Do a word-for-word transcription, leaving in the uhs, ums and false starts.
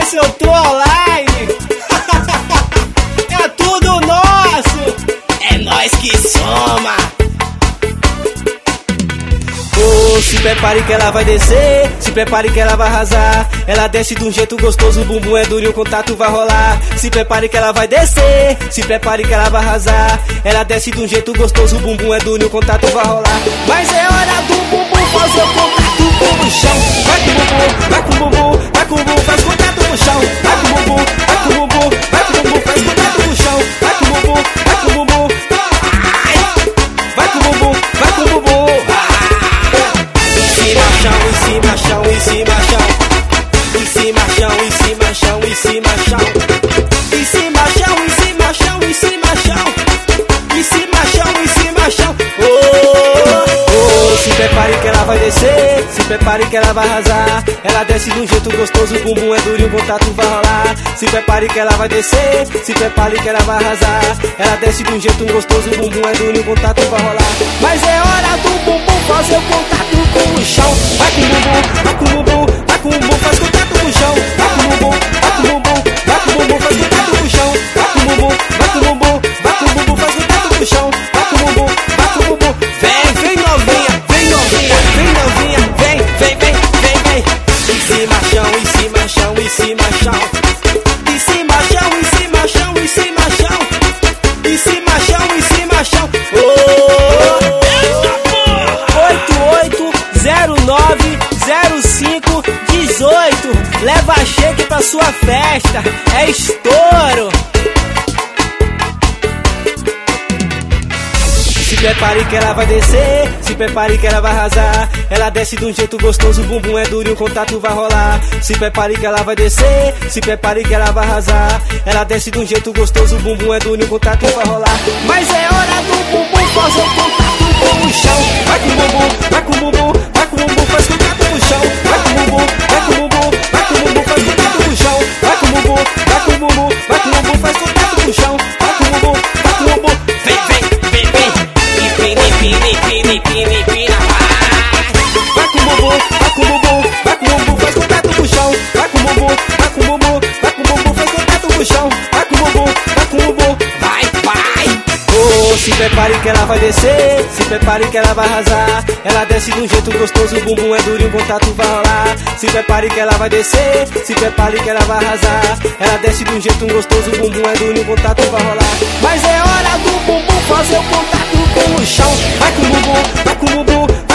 se eu tô online. É tudo nosso. É nós que soma. Oh, se prepare que ela vai descer, se prepare que ela vai arrasar. Ela desce de um jeito gostoso, o bumbum é duro e o contato vai rolar. Se prepare que ela vai descer, se prepare que ela vai arrasar. Ela desce de um jeito gostoso, o bumbum é duro e o contato vai rolar. Mas é hora do bumbum fazer o contato com o chão. Vai com o bumbum, vai com o bumbum, vai com o bumbum, faz contato com o chão. Vai com o bumbum, vai com o bumbum, vai com o bumbum, faz contato com o chão. Vai com o bumbum, vai com o bumbum, vai com o bumbum, vai com o bumbum. Em cima, chão, em cima, chão, em cima, chão. Em cima, chão, em cima, chão, em cima, chão. Em cima, chão, em cima, chão, em cima, chão. Em cima, chão, em cima, chão. Oh, oh, se prepare que ela vai descer, se prepare que ela vai arrasar. Ela desce de um jeito gostoso, o bumbum é duro e o contato vai rolar. Se prepare que ela vai descer, se prepare que ela vai arrasar. Ela desce de um jeito gostoso, o bumbum é duro e o contato vai rolar. Mas é hora do bumbum fazer o contato com o chão. Vai com o bumbum, vai com o bumbum, vai com o bumbum, faz contato com o chão. Vai com o bumbum, vai com o bumbum, vai com o bumbum, faz contato com o chão. Vai com o bumbum, vai com o bumbum, vai com o bumbum, faz contato com o chão. Vai com o bumbum, vai com o bumbum. Vem, vem novinha, vem novinha, vem novinha, vem, vem, vem, vem, vem. Em cima, chão, em cima, chão, em cima, chão. Em cima, chão, em cima, chão, em cima, chão. Em cima, chão, em cima, chão. Oh! zero nove zero cinco dezoito. Leva a shake pra sua festa. É estouro. Se prepare que ela vai descer, se prepare que ela vai arrasar. Ela desce de um jeito gostoso, o bumbum é duro e o contato vai rolar. Se prepare que ela vai descer, se prepare que ela vai arrasar. Ela desce de um jeito gostoso, o bumbum é duro e o contato vai rolar. Mas é hora do bumbum fazer o contato com o chão. Vai com o bumbum, vai com o bumbum, vai com o bumbum, faz contato com o chão. Vai com o bumbum, vai com o bumbum, vai com o bumbum, faz contato com o chão. Vai com o bumbum, vai com o bumbum, vai com o bumbum, faz contato com o chão. Vai com o bumbum, vai com o bumbum. Vem, vem, vem, vem. Empina, empina, empina, empina, empina. Vai com o bumbum, vai com o bumbum, vai com o bumbum, faz contato com o chão. Vai com o bumbum, vai com o bumbum, vai com o bumbum, faz contato com o chão. Vai com o bumbum, vai com o bumbum. Vai, vai. Oh, se prepare que ela vai descer, se prepare que ela vai arrasar. Ela desce de um jeito gostoso, o bumbum é duro e o contato vai rolar. Se prepare que ela vai descer, se prepare que ela vai arrasar. Ela desce de um jeito gostoso, o bumbum é duro e o contato vai rolar. Mas é hora do bumbum fazer o contato com o chão. Vai com o bumbum, vai com o bumbum,